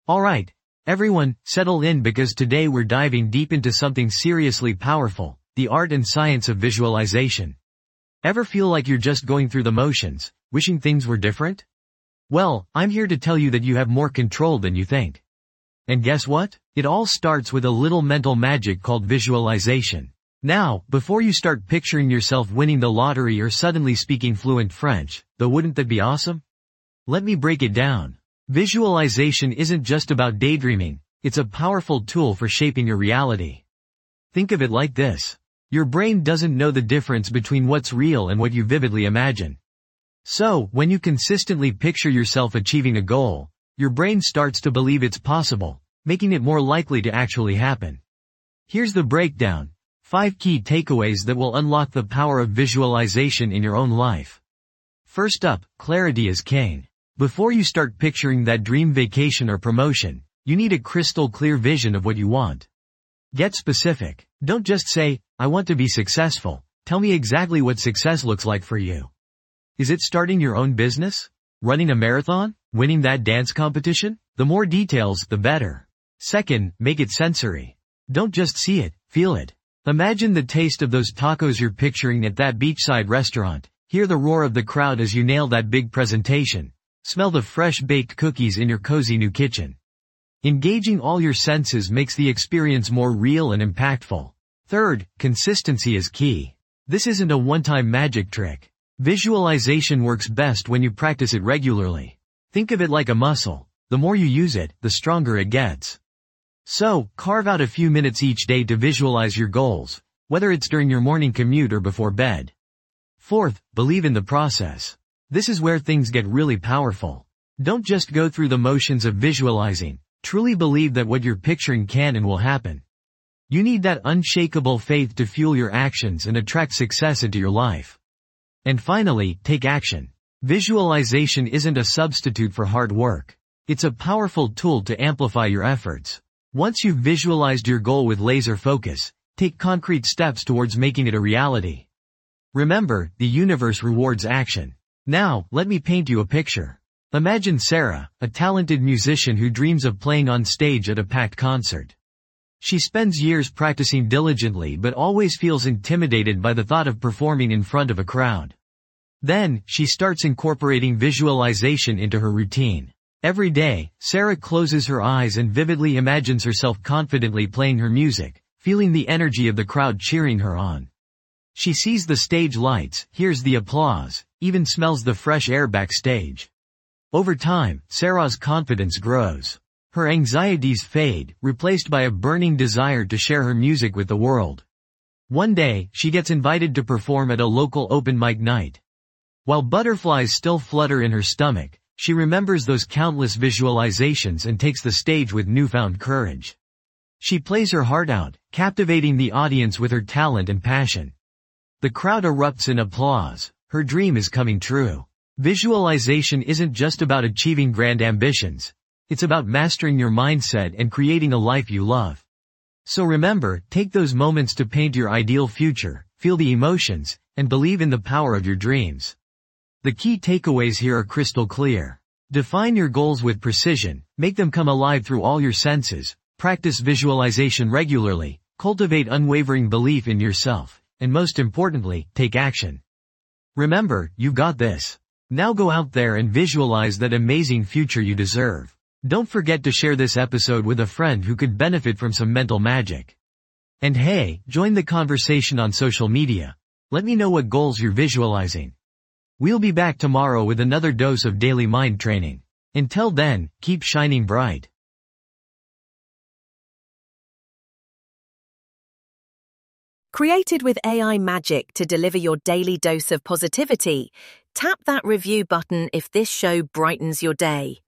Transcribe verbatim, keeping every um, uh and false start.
Alright, everyone, settle in because today we're diving deep into something seriously powerful, the art and science of visualization. Ever feel like you're just going through the motions, wishing things were different? Well, I'm here to tell you that you have more control than you think. And guess what? It all starts with a little mental magic called visualization. Now, before you start picturing yourself winning the lottery or suddenly speaking fluent French, though wouldn't that be awesome? Let me break it down. Visualization isn't just about daydreaming, it's a powerful tool for shaping your reality. Think of it like this. Your brain doesn't know the difference between what's real and what you vividly imagine. So, when you consistently picture yourself achieving a goal, your brain starts to believe it's possible, making it more likely to actually happen. Here's the breakdown. Five key takeaways that will unlock the power of visualization in your own life. First up, clarity is king. Before you start picturing that dream vacation or promotion, you need a crystal clear vision of what you want. Get specific. Don't just say, I want to be successful. Tell me exactly what success looks like for you. Is it starting your own business? Running a marathon? Winning that dance competition? The more details, the better. Second, make it sensory. Don't just see it, feel it. Imagine the taste of those tacos you're picturing at that beachside restaurant. Hear the roar of the crowd as you nail that big presentation. Smell the fresh baked cookies in your cozy new kitchen. Engaging all your senses makes the experience more real and impactful. Third, consistency is key. This isn't a one-time magic trick. Visualization works best when you practice it regularly. Think of it like a muscle. The more you use it, the stronger it gets. So, carve out a few minutes each day to visualize your goals, whether it's during your morning commute or before bed. Fourth, believe in the process. This is where things get really powerful. Don't just go through the motions of visualizing. Truly believe that what you're picturing can and will happen. You need that unshakable faith to fuel your actions and attract success into your life. And finally, take action. Visualization isn't a substitute for hard work. It's a powerful tool to amplify your efforts. Once you've visualized your goal with laser focus, take concrete steps towards making it a reality. Remember, the universe rewards action. Now, let me paint you a picture. Imagine Sarah, a talented musician who dreams of playing on stage at a packed concert. She spends years practicing diligently but always feels intimidated by the thought of performing in front of a crowd. Then, she starts incorporating visualization into her routine. Every day, Sarah closes her eyes and vividly imagines herself confidently playing her music, feeling the energy of the crowd cheering her on. She sees the stage lights, hears the applause, even smells the fresh air backstage. Over time, Sarah's confidence grows. Her anxieties fade, replaced by a burning desire to share her music with the world. One day, she gets invited to perform at a local open mic night. While butterflies still flutter in her stomach, she remembers those countless visualizations and takes the stage with newfound courage. She plays her heart out, captivating the audience with her talent and passion. The crowd erupts in applause. Her dream is coming true. Visualization isn't just about achieving grand ambitions. It's about mastering your mindset and creating a life you love. So remember, take those moments to paint your ideal future, feel the emotions, and believe in the power of your dreams. The key takeaways here are crystal clear. Define your goals with precision, make them come alive through all your senses, practice visualization regularly, cultivate unwavering belief in yourself, and most importantly, take action. Remember, you got this. Now go out there and visualize that amazing future you deserve. Don't forget to share this episode with a friend who could benefit from some mental magic. And hey, join the conversation on social media. Let me know what goals you're visualizing. We'll be back tomorrow with another dose of daily mind training. Until then, keep shining bright. Created with A I magic to deliver your daily dose of positivity, tap that review button if this show brightens your day.